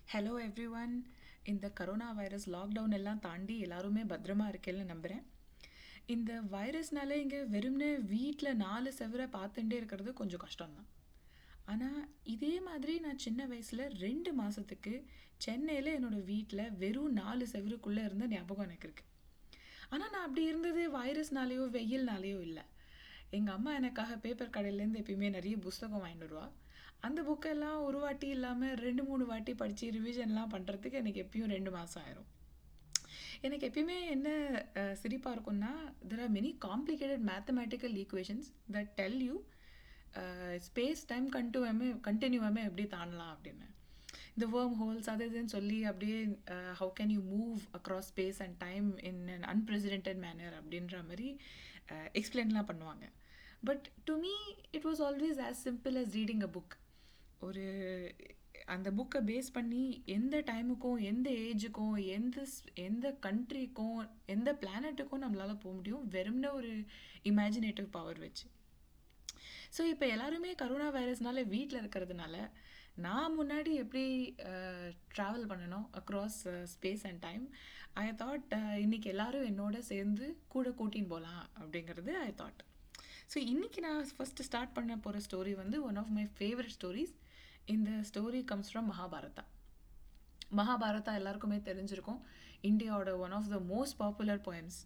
Hello everyone. இந்த corona virus lockdown எல்லாம் தாண்டி எல்லாருமே பத்திரமா இருக்கேன்னு நம்புகிறேன். இந்த வைரஸ்னால இங்கே வெறும்னே வீட்டில் 4 செவரை பார்த்துட்டே இருக்கிறது கொஞ்சம் கஷ்டம்தான். ஆனால் இதே மாதிரி நான் சின்ன வயசில் 2 மாதத்துக்கு சென்னையில் என்னோடய வீட்டில் வெறும் 4 செவருக்குள்ளே இருந்த ஞாபகம் எனக்கு இருக்குது. ஆனால் நான் அப்படி இருந்தது வைரஸ்னாலேயோ வெயில்னாலேயோ இல்லை. எங்கள் அம்மா எனக்காக பேப்பர் கடையிலேருந்து எப்பயுமே நிறைய புஸ்தகம் வாங்கிட்டு வருவா. அந்த புக்கெல்லாம் ஒரு வாட்டி இல்லாமல் 2-3 வாட்டி படித்து ரிவிஷன்லாம் பண்ணுறதுக்கு எனக்கு எப்பயும் 2 மாதம் ஆயிரும். எனக்கு எப்பயுமே என்ன சிரிப்பாக இருக்கும்னா, there are many complicated mathematical equations that tell you space time கண்டினியூவாமே எப்படி தாண்டலாம் அப்படின்னு. இந்த வேர்ம் ஹோல்ஸ் அது இதுன்னு சொல்லி அப்படியே how can you move across space and time in an unprecedented manner அப்படின்ற மாதிரி எக்ஸ்பிளைன்லாம் பண்ணுவாங்க. But to me it was always as simple as reading a book. ஒரு அந்த புக்கை பேஸ் பண்ணி எந்த டைமுக்கும் எந்த ஏஜுக்கும் எந்த கண்ட்ரிக்கும் எந்த பிளானட்டுக்கும் நம்மளால் போக முடியும் வெறும்னா ஒரு இமேஜினேட்டிவ் பவர் வச்சு. ஸோ இப்போ எல்லாருமே கரோனா வைரஸ்னால வீட்டில் இருக்கிறதுனால நான் முன்னாடி எப்படி ட்ராவல் பண்ணணும் across space and time, I thought இன்றைக்கி எல்லோரும் என்னோட சேர்ந்து கூட கூட்டின்னு போகலாம் அப்படிங்கிறது ஐ தாட். ஸோ இன்றைக்கி நான் ஃபஸ்ட்டு ஸ்டார்ட் பண்ண போகிற ஸ்டோரி வந்து one of my favourite stories. இந்த story comes from Mahabharata. Mahabharata எல்லாருக்குமே தெரிஞ்சிருக்கும். இந்தியாவோட one of the most popular poems.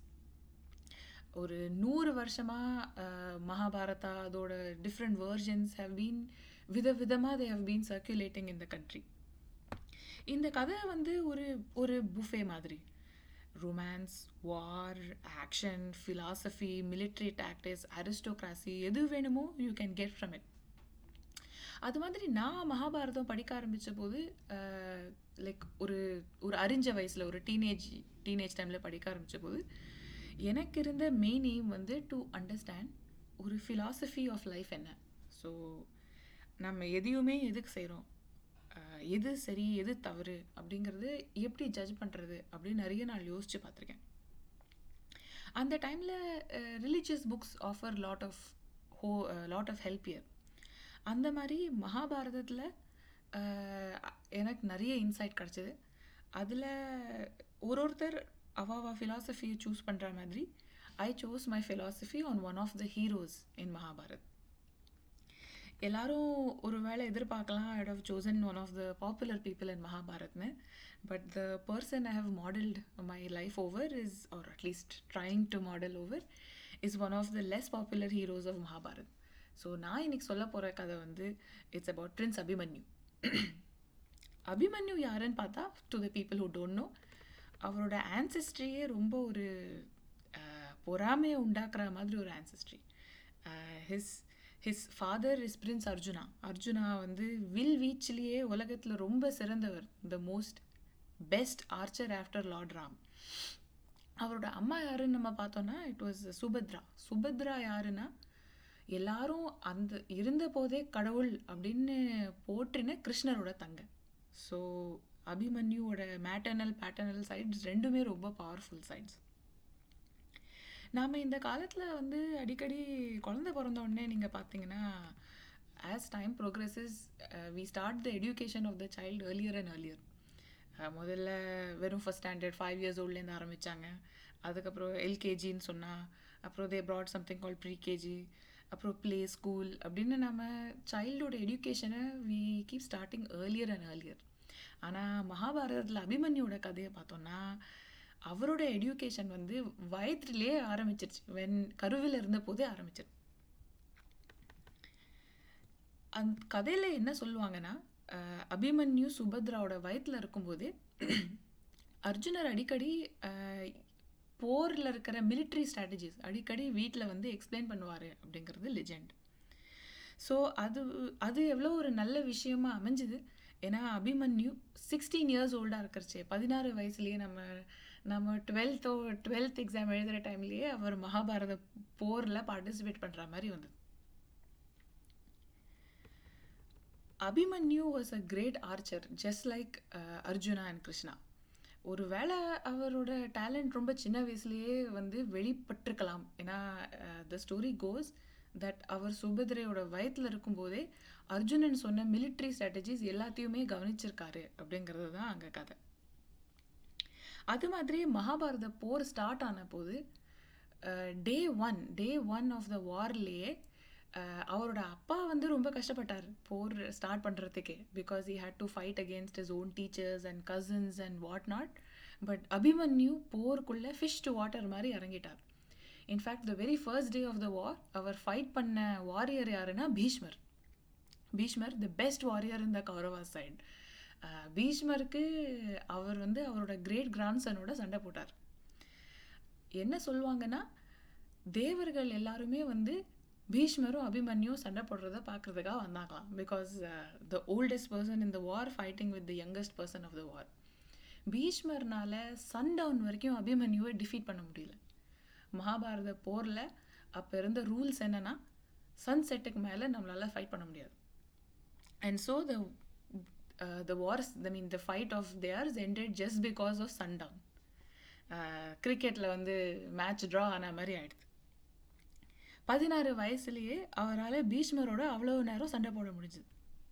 ஒரு 100 வருஷமாக மகாபாரதா அதோட டிஃப்ரெண்ட் வேர்ஷன்ஸ் ஹவ் பீன் விதவிதமாக they have been circulating in the country. இந்த கதை வந்து ஒரு புஃபே மாதிரி. Romance, war, action, philosophy, military tactics, aristocracy, எது வேணுமோ you can get from it. அது மாதிரி நான் மகாபாரதம் படிக்க ஆரம்பித்த போது லைக் ஒரு அறிஞ்ச வயசில் ஒரு டீனேஜ் டைமில் படிக்க ஆரம்பித்த போது எனக்கு இருந்த மெயின் எய்ம் வந்து டு அண்டர்ஸ்டாண்ட் ஒரு ஃபிலாசபி ஆஃப் லைஃப் என்ன. ஸோ நம்ம எதையுமே எதுக்கு செய்கிறோம், எது சரி எது தவறு அப்படிங்கிறது எப்படி ஜட்ஜ் பண்ணுறது அப்படின்னு நிறைய நான் யோசித்து பார்த்துருக்கேன். அந்த டைமில் religious books offer lot of help here. அந்த மாதிரி மகாபாரதத்தில் எனக்கு நிறைய இன்சைட் கிடச்சிது. அதில் ஒருத்தர் அவாவா ஃபிலாசபியை சூஸ் பண்ணுற மாதிரி I chose my philosophy on one of the heroes in Mahabharat. எல்லாரும் ஒரு வேளை எதிர்பார்க்கலாம் I have chosen one of the popular people in மகாபாரத்னு. But the person I have modelled my life over is, or at least trying to model over, is one of the less popular heroes of Mahabharat. So நான் இன்றைக்கி சொல்ல போகிற கதை வந்து it's about prince Abhimanyu. Abhimanyu யாருன்னு பார்த்தா, to the people who don't know, அவரோட ஆன்செஸ்ட்ரியே ரொம்ப ஒரு பொறாமையை உண்டாக்குற மாதிரி ஒரு ஆன்செஸ்ட்ரி. His father is prince Arjuna. Arjuna வந்து வில் வீச்சிலேயே உலகத்தில் ரொம்ப சிறந்தவர், the most best archer after lord Ram. அவரோட அம்மா யாருன்னு நம்ம பார்த்தோன்னா இட் வாஸ் சுபத்ரா. சுபத்ரா யாருன்னா எல்லாரும் அந்த இருந்த போதே கடவுள் அப்படின்னு போற்றின கிருஷ்ணரோட தங்க. ஸோ அபிமன்யுவோட மேட்டர்னல் பேட்டர்னல் சைட்ஸ் ரெண்டுமே ரொம்ப பவர்ஃபுல் சைட்ஸ். நாம் இந்த காலத்தில் வந்து அடிக்கடி குழந்தை பிறந்த உடனே நீங்கள் பார்த்தீங்கன்னா as time progresses we start the education of the child earlier and earlier. முதல்ல வெறும் ஃபஸ்ட் ஸ்டாண்டர்ட் 5 years ஓல்ட்லேருந்து ஆரம்பித்தாங்க. அதுக்கப்புறம் எல்கேஜின்னு சொன்னால் அப்புறம் they brought something call pre KG, அப்புறம் ப்ளே ஸ்கூல் அப்படின்னு நம்ம சைல்டோட எஜுகேஷனை we keep starting earlier and earlier. ஆனால் மகாபாரதத்தில் அபிமன்யோட கதையை பார்த்தோன்னா அவரோட எஜுகேஷன் வந்து வயத்துலேயே ஆரம்பிச்சிருச்சு. கருவில் இருந்த போதே ஆரம்பிச்சிரு. அந்த கதையில் என்ன சொல்லுவாங்கன்னா, அபிமன்யு சுபத்ராவோட வயத்தில் இருக்கும்போதே அர்ஜுனர் அடிக்கடி போரில் இருக்கிற மிலிட்ரி ஸ்ட்ராட்டஜிஸ் அடிக்கடி வீட்டில் வந்து எக்ஸ்பிளைன் பண்ணுவார் அப்படிங்கிறது லெஜெண்ட். ஸோ அது எவ்வளோ ஒரு நல்ல விஷயமா அமைஞ்சுது. ஏன்னா அபிமன்யு 16 years ஓல்டாக இருக்கிறச்சு, 16 வயசுலேயே நம்ம 12th எக்ஸாம் எழுதுகிற டைம்லேயே அவர் மகாபாரத போரில் பார்ட்டிசிபேட் பண்ணுற மாதிரி வந்தது. Abhimanyu was a great archer just like Arjuna and Krishna. ஒரு வேளை அவரோட டேலண்ட் ரொம்ப சின்ன வயசுலேயே வந்து வெளிப்பட்டிருக்கலாம். ஏன்னா த ஸ்டோரி கோஸ் தட் அவர் சுபத்ரையோட வயத்தில் இருக்கும்போதே அர்ஜுனன் சொன்ன மிலிட்ரி ஸ்ட்ராட்டஜிஸ் எல்லாத்தையுமே கவனிச்சிருக்காரு அப்படிங்கிறது தான் அங்கே கதை. அது மாதிரி மகாபாரத போர் ஸ்டார்ட் ஆன போது டே ஒன் ஆஃப் த வார்லேயே அவரோட அப்பா வந்து ரொம்ப கஷ்டப்பட்டார் போர் ஸ்டார்ட் பண்ணுறதுக்கே, because he had to fight against his own teachers and cousins and what not. But Abhimanyu போருக்குள்ளே ஃபிஷ் டு வாட்டர் மாதிரி இறங்கிட்டார். In fact the very first day of the war அவர் ஃபைட் பண்ண வாரியர் யாருன்னா Bhishmar. The best warrior in the Kaurava side. பீஷ்மருக்கு அவர் வந்து அவரோட கிரேட் கிராண்ட்சனோட சண்டை போட்டார். என்ன சொல்லுவாங்கன்னா, தேவர்கள் எல்லாருமே வந்து பீஷ்மரும் அபிமன்யும் சண்டை போடுறத பார்க்குறதுக்காக வந்தாங்களாம். Because the oldest person in the war fighting with the youngest person of the war. பீஷ்மர்னால சன்டவுன் வரைக்கும் அபிமன்யுவை டிஃபீட் பண்ண முடியல. மகாபாரத போரில் அப்போ இருந்த ரூல்ஸ் என்னன்னா, சன்செட்டுக்கு மேலே நம்மளால் ஃபைட் பண்ண முடியாது. And so the wars, I mean the fight of theirs ended just because of sundown. கிரிக்கெட்டில் வந்து மேட்ச் ட்ரா ஆன மாதிரி ஆயிடுது. 16 வயசுலேயே அவரால் பீஷ்மரோட அவ்வளோ நேரம் சண்டை போட முடிஞ்சுது.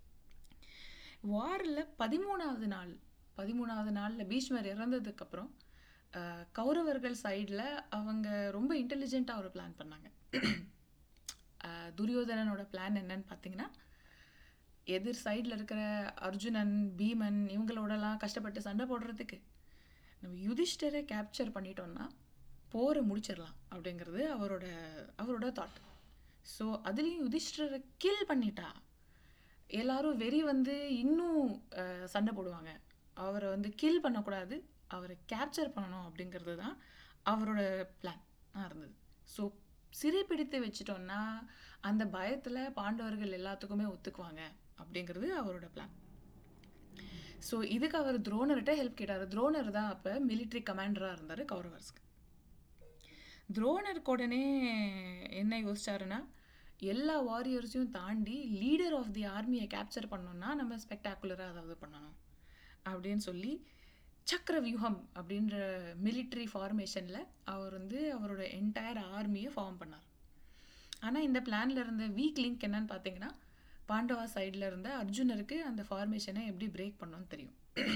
வாரில் 13வது நாளில் பீஷ்மர் இறந்ததுக்கப்புறம் கௌரவர்கள் சைடில் அவங்க ரொம்ப இன்டெலிஜென்ட்டாக ஒரு பிளான் பண்ணாங்க. துரியோதனனோட பிளான் என்னன்னு பார்த்தீங்கன்னா, எதிர் சைடில் இருக்கிற அர்ஜுனன், பீமன் இவங்களோடலாம் கஷ்டப்பட்டு சண்டை போடுறதுக்கு நம்ம யுதிஷ்டரை கேப்சர் பண்ணிட்டோம்னா போரை முடிச்சிடலாம் அப்படிங்கிறது அவரோட தாட். ஸோ அதுலேயும் யுதிஷ்டரை கில் பண்ணிட்டா எல்லாரும் வெறி வந்து இன்னும் சண்டை போடுவாங்க. அவரை வந்து கில் பண்ணக்கூடாது, அவரை கேப்சர் பண்ணணும் அப்படிங்கிறது தான் அவரோட பிளான் இருந்தது. ஸோ சிறைப்பிடித்து வச்சிட்டோன்னா அந்த பயத்தில் பாண்டவர்கள் எல்லாத்துக்குமே ஒத்துக்குவாங்க அப்படிங்கிறது அவரோட பிளான். ஸோ இதுக்கு அவர் துரோணர்கிட்ட ஹெல்ப் கேட்டார். துரோணர் தான் அப்போ மிலிட்ரி கமாண்டராக இருந்தார் கௌரவர்ஸ்க்கு. துரோணருக்கு உடனே என்ன யோசிச்சாருன்னா, எல்லா வாரியர்ஸையும் தாண்டி லீடர் ஆஃப் தி ஆர்மியை கேப்சர் பண்ணோன்னா நம்ம ஸ்பெக்டாகுலராக அதாவது பண்ணணும் அப்படின்னு சொல்லி சக்கர வியூகம் அப்படின்ற மிலிட்ரி ஃபார்மேஷனில் அவர் வந்து அவரோட என்டையர் ஆர்மியை ஃபார்ம் பண்ணார். ஆனால் இந்த பிளானில் இருந்த வீக் லிங்க் என்னன்னு பார்த்தீங்கன்னா, பாண்டவா சைடில் இருந்த அர்ஜுனருக்கு அந்த ஃபார்மேஷனை எப்படி பிரேக் பண்ணோன்னு தெரியும்.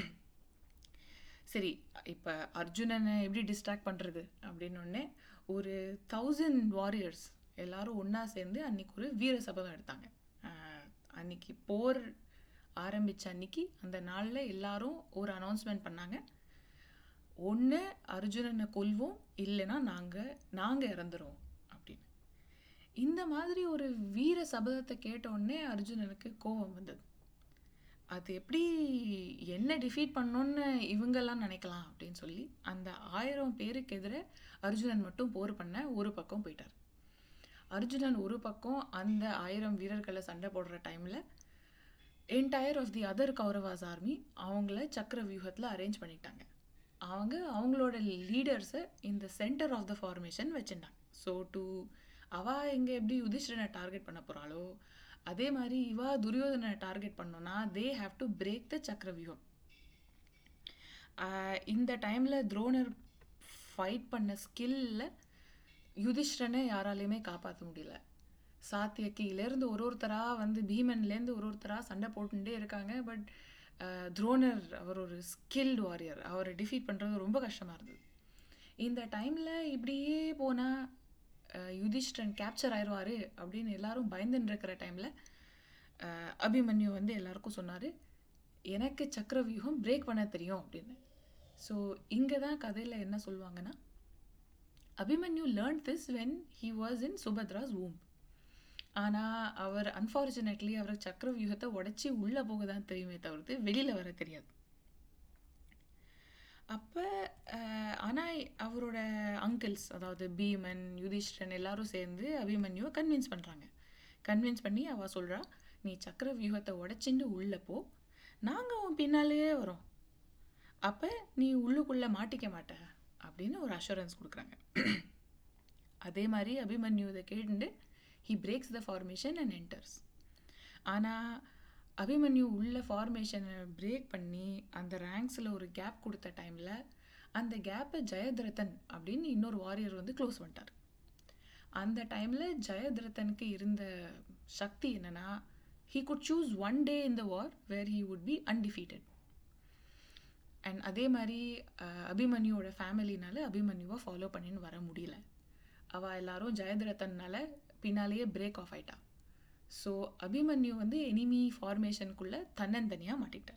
சரி, இப்போ அர்ஜுனனை எப்படி டிஸ்ட்ராக்ட் பண்ணுறது அப்படின்னோடனே ஒரு 1000 வாரியர்ஸ் எல்லாரும் ஒன்றா சேர்ந்து அன்றைக்கி ஒரு வீர சபதம் எடுத்தாங்க. அன்றைக்கி போர் ஆரம்பித்த அன்றைக்கி அந்த நாளில் எல்லாரும் ஒரு அனௌன்ஸ்மெண்ட் பண்ணாங்க, ஒன்று அர்ஜுனனை கொல்வோம், இல்லைன்னா நாங்கள் இறந்துருவோம் அப்படின்னு. இந்த மாதிரி ஒரு வீர சபதத்தை கேட்டோடனே அர்ஜுனனுக்கு கோபம் வந்தது. அது எப்படி என்ன டிஃபீட் பண்ணோன்னு இவங்கெல்லாம் நினைக்கலாம் அப்படின்னு சொல்லி அந்த 1000 பேருக்கு எதிர அர்ஜுனன் மட்டும் போர் பண்ண ஒரு பக்கம் போயிட்டார். அர்ஜுனன் ஒரு பக்கம் அந்த 1000 வீரர்களை சண்டை போடுற டைமில் entire of the other Kauravas army அவங்கள சக்கர வியூகத்தில் அரேஞ்ச் பண்ணிட்டாங்க. அவங்களோட லீடர்ஸை இந்த சென்டர் ஆஃப் த ஃபார்மேஷன் வச்சுட்டாங்க. ஸோ அவள் எங்கே எப்படி யுதிஷ்டனை டார்கெட் பண்ண போகிறாளோ அதே மாதிரி இவா துரியோதனை டார்கெட் பண்ணோன்னா they have to break the சக்கர வியூகம். இந்த டைமில் துரோணர் ஃபைட் பண்ண ஸ்கில்ல யுதிஷ்டனை யாராலையுமே காப்பாற்ற முடியல. சாத்தியக்கிலேருந்து ஒருத்தராக வந்து பீமன்லேருந்து ஒருத்தராக சண்டை போட்டுட்டே இருக்காங்க. பட் துரோணர் அவர் ஒரு ஸ்கில்டு வாரியர், அவரை டிஃபீட் பண்ணுறது ரொம்ப கஷ்டமாக இருந்தது. இந்த டைமில் இப்படியே போனால் யுதிஷ்டன் கேப்சர் ஆயிடுவார் அப்படின்னு எல்லாரும் பயந்துன்னு இருக்கிற டைமில் அபிமன்யு வந்து எல்லாருக்கும் சொன்னார், எனக்கு சக்கர வியூகம் பிரேக் பண்ண தெரியும் அப்படின்னு. ஸோ இங்கே தான் கதையில் என்ன சொல்லுவாங்கன்னா, Abhimanyu learn this when he was in சுபத்ராஸ் womb. ஆனால் அவர் அன்ஃபார்ச்சுனேட்லி அவருக்கு சக்கர வியூகத்தை உடச்சி உள்ளே போக தான் தெரியுமே தவிர்த்து வெளியில் வர தெரியாது. அப்போ ஆனால் அவரோட அங்கிள்ஸ், அதாவது பீமன், யுதிஷ்டன் எல்லாரும் சேர்ந்து அபிமன்யுவை கன்வின்ஸ் பண்ணி அவள் சொல்கிறா, நீ சக்கர வியூகத்தை உடச்சிண்டு உள்ளே போ, நாங்கள் உன் பின்னாலேயே வரோம், அப்போ நீ உள்ளுக்குள்ளே மாட்டிக்க மாட்ட அப்படின்னு ஒரு அஷூரன்ஸ் கொடுக்குறாங்க. அதே மாதிரி அபிமன்யு இதை கேட்டுண்டு he breaks the formation and enters. ஆனால் அபிமன்யு உள்ள ஃபார்மேஷனை பிரேக் பண்ணி அந்த ரேங்க்ஸில் ஒரு கேப் கொடுத்த டைமில் அந்த கேப்பை ஜெயத்ரதன் அப்படின்னு இன்னொரு வாரியர் வந்து க்ளோஸ் பண்ணிட்டார். அந்த டைமில் ஜெயத்ரதனுக்கு இருந்த சக்தி என்னென்னா, he could choose one day in the war where he would be undefeated. And அதே மாதிரி அபிமன்யுவோட ஃபேமிலினால அபிமன்யுவை ஃபாலோ பண்ணின்னு வர முடியல. அவள் எல்லாரும் ஜெயத்ரதன்னால பின்னாலேயே பிரேக் ஆஃப் ஆயிட்டா. ஸோ அபிமன்யு வந்து எனிமி ஃபார்மேஷனுக்குள்ளே தன்னந்தனியாக மாட்டிக்கிட்டார்.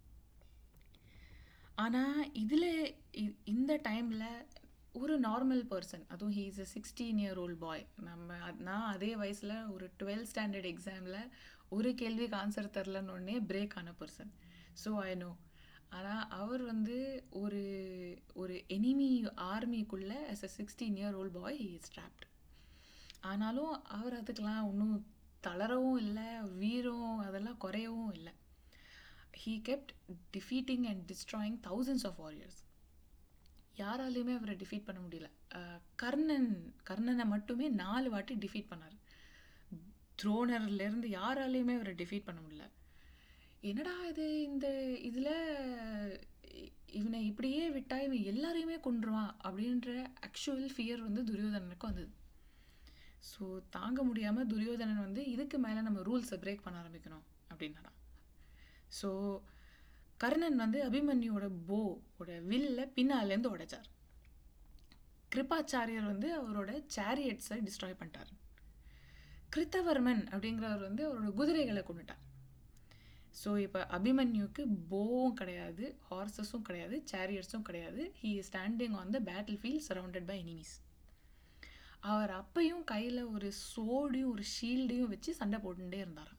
ஆனால் இதில் இந்த டைமில் ஒரு நார்மல் பர்சன், அதுவும் he is a 16-year-old boy, நான் அதே வயசில் ஒரு 12th ஸ்டாண்டர்ட் எக்ஸாமில் ஒரு கேள்விக்கு ஆன்சர் தரலன்னொடனே பிரேக் ஆன பர்சன். So I know. ஆனால் அவர் வந்து ஒரு ஒரு எனிமி ஆர்மிக்குள்ளே as a 16-year-old boy he is trapped. ஆனாலும் அவர் அதுக்கெலாம் ஒன்றும் தளரவும் இல்லை, வீரம் அதெல்லாம் குறையவும் இல்லை. he kept defeating and destroying thousands of warriors. யாராலையுமே அவரை டிஃபீட் பண்ண முடியல. கர்ணனை மட்டுமே 4 வாட்டி டிஃபீட் பண்ணார். துரோணர்லேருந்து யாராலையுமே அவரை டிஃபீட் பண்ண முடியல. என்னடா இது, இதில் இவனை இப்படியே விட்டா இவன் எல்லாரையுமே கொன்றுவான் அப்படின்ற ஆக்சுவல் ஃபியர் வந்து துரியோதனனுக்கு வந்தது. ஸோ தாங்க முடியாமல் துரியோதனன் வந்து இதுக்கு மேலே நம்ம ரூல்ஸை பிரேக் பண்ண ஆரம்பிக்கணும் அப்படின்னா. ஸோ கர்ணன் வந்து அபிமன்யுவோட போவோட வில்ல பின்னாலேருந்து உடைச்சார். கிருபாச்சாரியர் வந்து அவரோட சேரியட்ஸை டிஸ்ட்ராய் பண்ணிட்டார். கிருத்தவர்மன் அப்படிங்கிறவர் வந்து அவரோட குதிரைகளை கொண்டுட்டார். ஸோ இப்போ அபிமன்யுக்கு போவும் கிடையாது, ஹார்சஸும் கிடையாது, சேரியட்ஸும் கிடையாது. He is standing on the battlefield surrounded by enemies. அவர் அப்பையும் கையில் ஒரு சோடையும் ஒரு ஷீல்டையும் வச்சு சண்டை போட்டுட்டே இருந்தாராம்.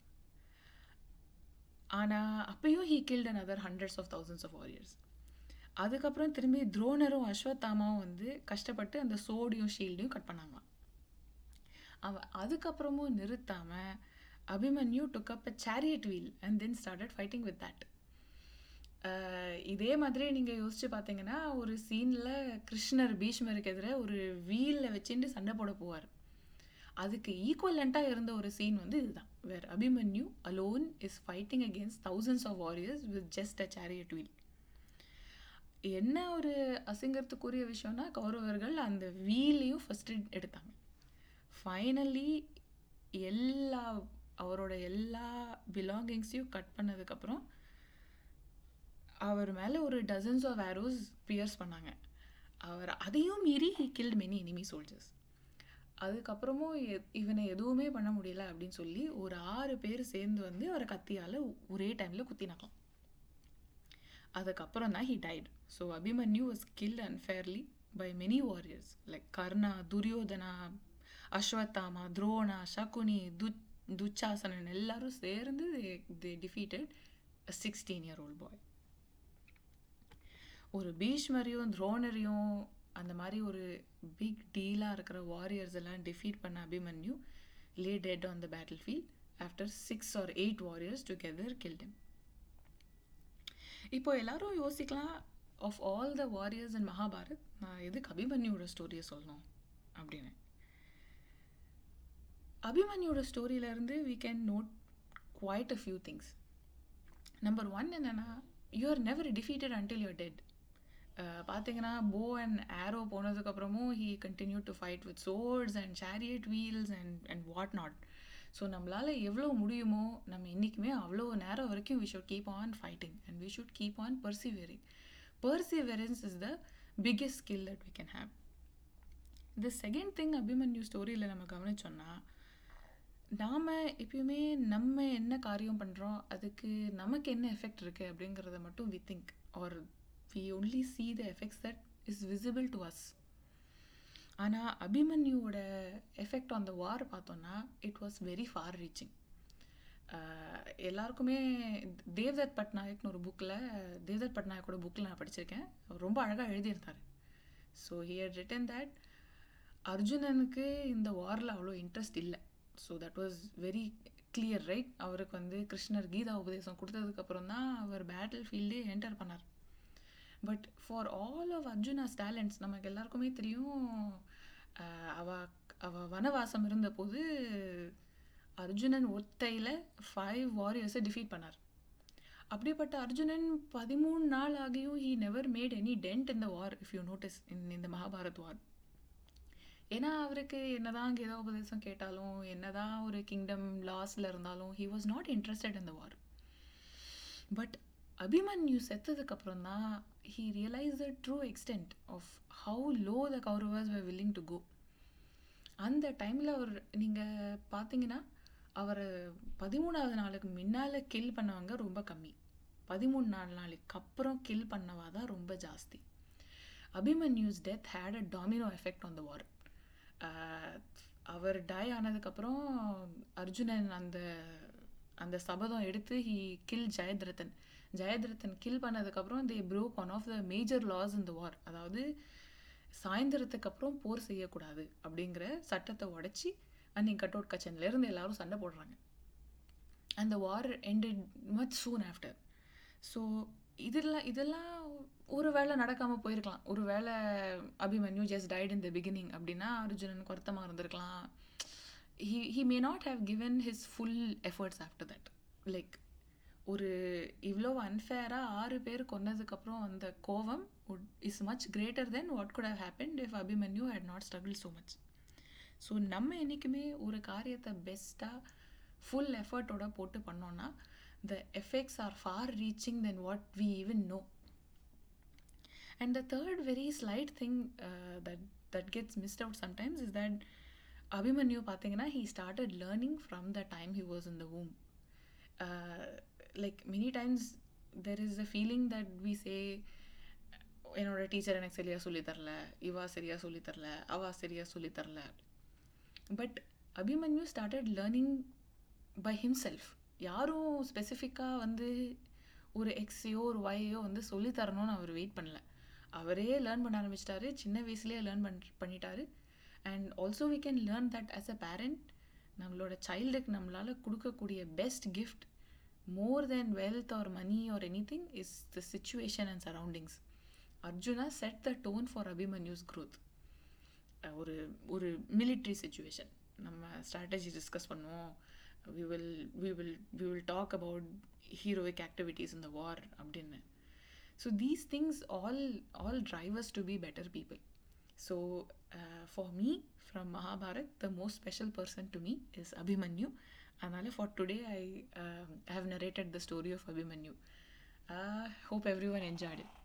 ஆனால் அப்பையும் he killed another hundreds of thousands of warriors. அதுக்கப்புறம் திரும்பி துரோணரும் அஸ்வத்தாமாவும் வந்து கஷ்டப்பட்டு அந்த சோடியும் ஷீல்டையும் கட் பண்ணாங்களாம். அதுக்கப்புறமும் நிறுத்தாமல் Abhimanyu took up a chariot wheel and then started fighting with that. இதே மாதிரி நீங்கள் யோசிச்சு பார்த்தீங்கன்னா ஒரு சீனில் கிருஷ்ணர் பீஷ்மருக்கு எதிராக ஒரு வீலில் வச்சுட்டு சண்டை போட போவார். அதுக்கு ஈக்குவலண்ட்டாக இருந்த ஒரு சீன் வந்து இதுதான், where Abhimanyu alone is fighting against thousands of warriors with just a chariot wheel. என்ன ஒரு அசிங்கத்துக்குரிய விஷயம்னா கௌரவர்கள் அந்த வீலையும் ஃபஸ்ட்டு எடுத்தாங்க. ஃபைனலி அவரோட எல்லா பிலாங்கிங்ஸையும் கட் பண்ணதுக்கப்புறம் அவர் மேலே ஒரு dozens of arrows பியர்ஸ் பண்ணாங்க. அவர் அதையும் மீறி he killed many enemy soldiers. அதுக்கப்புறமும் இவனை எதுவுமே பண்ண முடியல அப்படின்னு சொல்லி ஒரு 6 பேர் சேர்ந்து வந்து அவரை கத்தியால் ஒரே டைமில் குத்தினாக்கலாம். அதுக்கப்புறம் தான் he died. So Abhimanyu was killed unfairly by many warriors like Karna, Duryodhana, Ashwatthama, Drona, Shakuni, Dushasanan எல்லாரும் சேர்ந்து they defeated a 16-year-old boy. ஒரு பீஷ்மரையும் துரோணரையும் அந்த மாதிரி ஒரு பிக் டீலாக இருக்கிற வாரியர்ஸ் எல்லாம் டிஃபீட் பண்ண Abhimanyu lay dead on the battlefield after 6 or 8 warriors together killed him. இப்போ எல்லாரும் யோசிக்கலாம், of all the warriors in Mahabharat நான் எதுக்கு அபிமன்யுவோட ஸ்டோரியை சொல்லணும் அப்படின்னு. அபிமன்யுவோட ஸ்டோரியிலேருந்து we can note quite a few things. Number 1 என்னென்னா, you are never defeated until you are dead. பார்த்தீங்கன்னா போ அண்ட் ஆரோ போனதுக்கப்புறமும் he continued to fight with swords and chariot wheels and what not. So நம்மளால் எவ்வளோ முடியுமோ நம்ம என்றைக்குமே அவ்வளோ நேரம் வரைக்கும் we should keep on fighting and we should keep on persevering. Perseverance is the biggest skill that we can have. The second thing Abhimanyu ஸ்டோரியில் நம்ம கவனிச்சோன்னா, நாம் எப்பயுமே நம்ம என்ன காரியம் பண்ணுறோம் அதுக்கு நமக்கு என்ன எஃபெக்ட் இருக்குது அப்படிங்கிறத மட்டும் we think or we only see the effects that is visible to us. ஆனால் அபிமன்யுவோட எஃபெக்ட் ஆன் த வார் பார்த்தோன்னா it was very far reaching. எல்லாருக்குமே தேவ்தத் பட்நாயக்னு ஒரு புக்கில், தேவ்தத் பட்நாயக்கோட புக்கில் நான் படிச்சிருக்கேன், ரொம்ப அழகாக எழுதியிருந்தார். So he had written that அர்ஜுனனுக்கு இந்த வாரில் அவ்வளோ இன்ட்ரெஸ்ட் இல்லை. So that was very clear, right? அவருக்கு வந்து கிருஷ்ணர் கீதா உபதேசம் கொடுத்ததுக்கப்புறம் தான் அவர் பேட்டில் ஃபீல்டே என்டர் பண்ணார். But for all of Arjuna's talents நமக்கு எல்லாருக்குமே தெரியும், அவ வனவாசம் இருந்தபோது அர்ஜுனன் ஒத்தையில் 5 வாரியர்ஸை டிஃபீட் பண்ணார். அப்படிப்பட்ட அர்ஜுனன் 13 நாள் ஆகியும் he never made any dent in the war, if you notice in the Mahabharat war. ஏன்னா அவருக்கு என்னதான் கீதோபதேசம் கேட்டாலும் என்னதான் ஒரு கிங்டம் லாஸில் இருந்தாலும் he was not interested in the war. But Abhimanyu செத்ததுக்கப்புறம் தான் he realise the true extent of how low the Kauravas were willing to go. அந்த டைமில் அவர் நீங்கள் பார்த்தீங்கன்னா அவர் 13வது நாளுக்கு முன்னால் கில் பண்ணவங்க ரொம்ப கம்மி, 13 நாளுக்கு அப்புறம் கில் பண்ணவா தான் ரொம்ப ஜாஸ்தி. Abhimanyu's death had a domino effect on the war. அவர் டை ஆனதுக்கப்புறம் அர்ஜுனன் அந்த அந்த சபதம் எடுத்து he kill Jayadrathan. Jayadrathan kill பண்ணதுக்கப்புறம் they broke one of the major loss in the war. அதாவது சாயந்தரத்துக்கு அப்புறம் போர் செய்யக்கூடாது அப்படிங்கிற சட்டத்தை உடைச்சி அன்னைக்கு கட் அவுட் கச்சன்லேருந்து எல்லாரும் சண்டை போடுறாங்க. அந்த war ended much soon after. So இதெல்லாம் ஒரு வேளை நடக்காமல் போயிருக்கலாம். ஒரு வேளை Abhimanyu just died in the beginning அப்படின்னா அர்ஜுனனுக்கு வருத்தமாக இருந்திருக்கலாம். he may not have given his full efforts after that. Like ஒரு இவ்வளோ அன்ஃபேராக 6 பேர் கொன்னதுக்கப்புறம் அந்த கோவம் is much greater then what could have happened if Abhimanyu had not struggle so much. So நம்ம என்றைக்குமே ஒரு காரியத்தை பெஸ்ட்டாக ஃபுல் எஃபர்ட்டோட போட்டு பண்ணோன்னா the effects are far reaching than what we even know. And the third very slight thing that gets missed out sometimes is that Abhimanyu பார்த்தீங்கன்னா he started learning from the time he was in the womb. Like many times there is a feeling that we say என்னோட teacher எனக்கு சரியாக சொல்லித்தரல, இவா சரியாக சொல்லித்தரல, அவா சரியாக சொல்லித்தரல. But Abhimanyu started learning by himself. யாரும் ஸ்பெசிஃபிக்காக வந்து ஒரு எக்ஸையோ ஒரு ஒய்யோ வந்து சொல்லித்தரணும்னு அவர் வெயிட் பண்ணல. அவரே லேர்ன் பண்ண ஆரம்பிச்சிட்டாரு, சின்ன வயசுலேயே லேர்ன் பண்ணிட்டாரு. And also we can learn that as a parent நம்மளோட சைல்டுக்கு நம்மளால் கொடுக்கக்கூடிய best gift more then wealth or money or anything is the situation and surroundings. Arjuna set the tone for Abhimanyu's growth. ஒரு ஒரு மிலிட்ரி சிச்சுவேஷன் நம்ம strategy discuss பண்ணுவோம். we will talk about heroic activities in the war அப்படினு. So these things all drive us to be better people. So for me from Mahabharat the most special person to me is Abhimanyu. And for today I have narrated the story of Abhimanyu. Hope everyone enjoyed it.